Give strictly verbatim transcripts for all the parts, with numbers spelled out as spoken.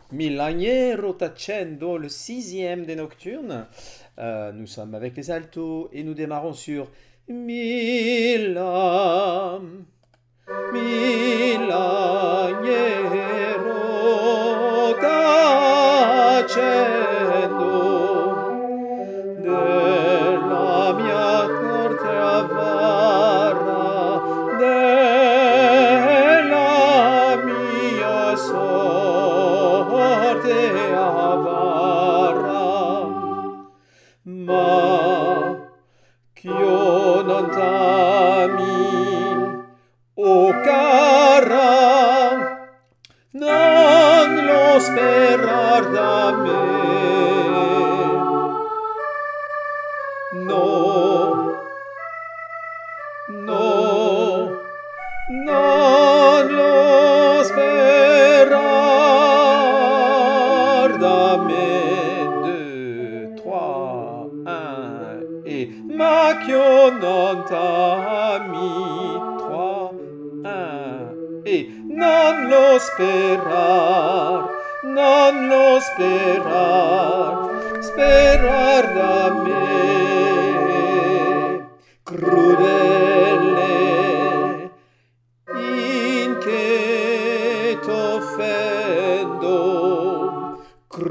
Milaniero tacendo, le sixième des nocturnes. Euh, nous sommes avec les altos et nous démarrons sur Mila, Milaniero tacendo della mia corte avara, della mia sorte avara, ma ch'io non t'ami, o cara, non lo sperar da me. No, no, non lo sperar da me. Deux, trois, un, et ma ch'io non t'ami. Trois, un, et non lo sperar, non lo sperar, sperar da me. Crudele, in che t'offendo,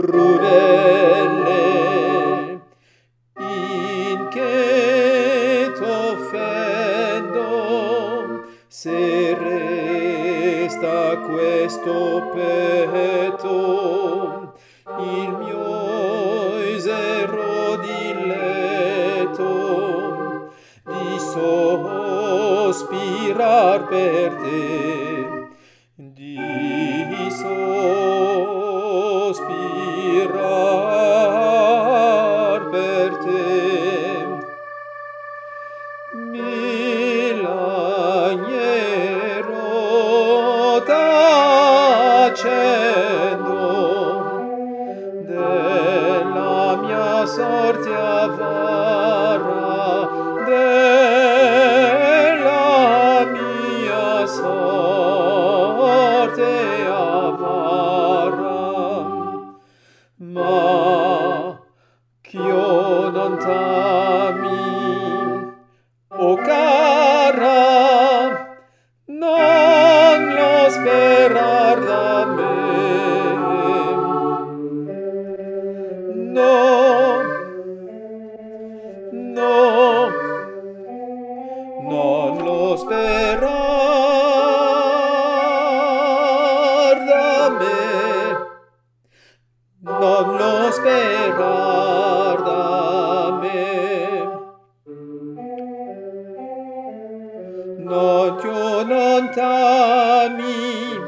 crudele, in che t'offendo, se resta questo petto, il mio isero diletto, di sospirar per te, di sospirar per te. Milaniero tacendo della mia sorte avara, della mia sorte avara, ma ch'io non t'ami, o cara, non lo sperar da me. No, no, non lo sperar da me, non lo sperar da me. No, io non t'ami,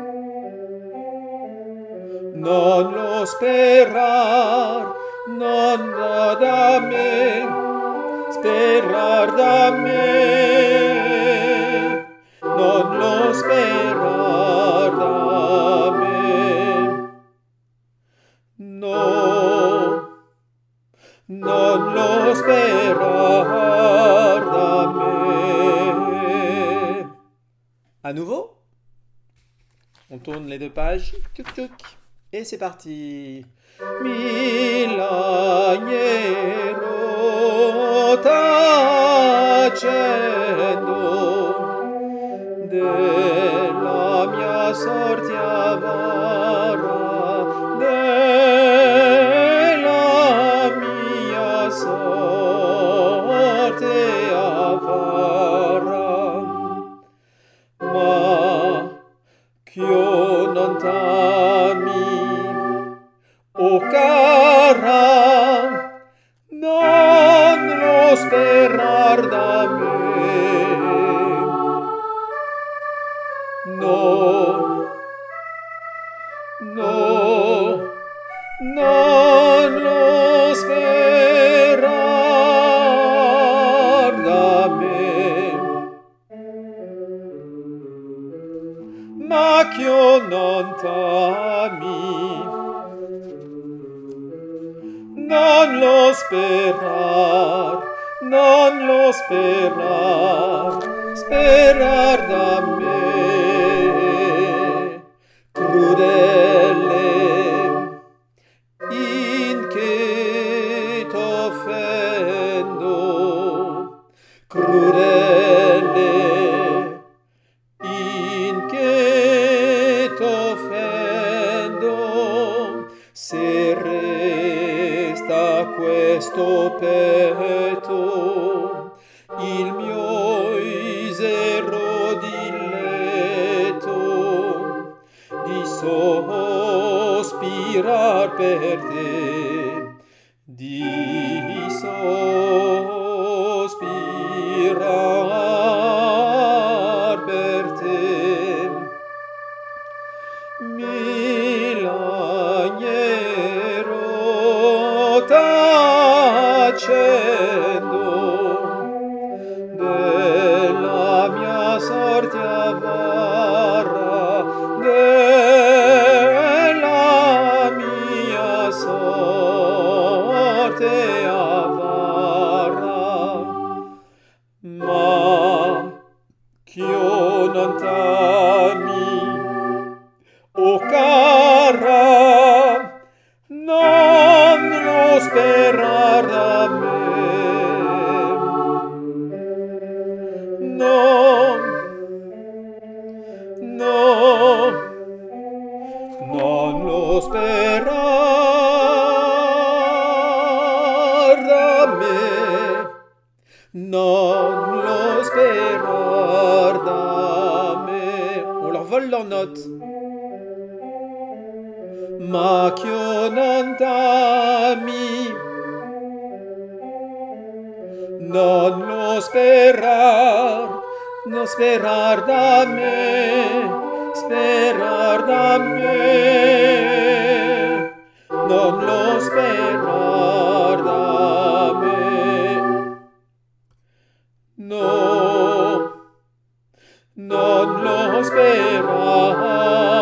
non lo sperar, non da me, sperar da me, non lo sperar da me. No, non lo sperar da me. À nouveau, on tourne les deux pages. Tuc, tuc. Et c'est parti. Milaniero tacendo della mia sorte avara, della mia sorte avara, ma ch'io non t'ami, o cara, non lo sperar da me. No, no, non lo sperar da me, ma ch'io non t'ami, non lo sperar, non lo sperar, sperar da me. Crudele, questo petto il mio misero diletto di sospirar per te, di sospirar per te. Mi lagnerò tacendo della mia sorte avara, della mia sorte avara, ma ch'io non t'ami, o cara, non lo sperar da me, no, no, non lo sperar da me, non lo sperar da me. On leur vole leurs notes. Ma ch'io non t'ami, non lo sperar, non sperar da me, sperar da me, non lo sperar da me, no, non lo sperar.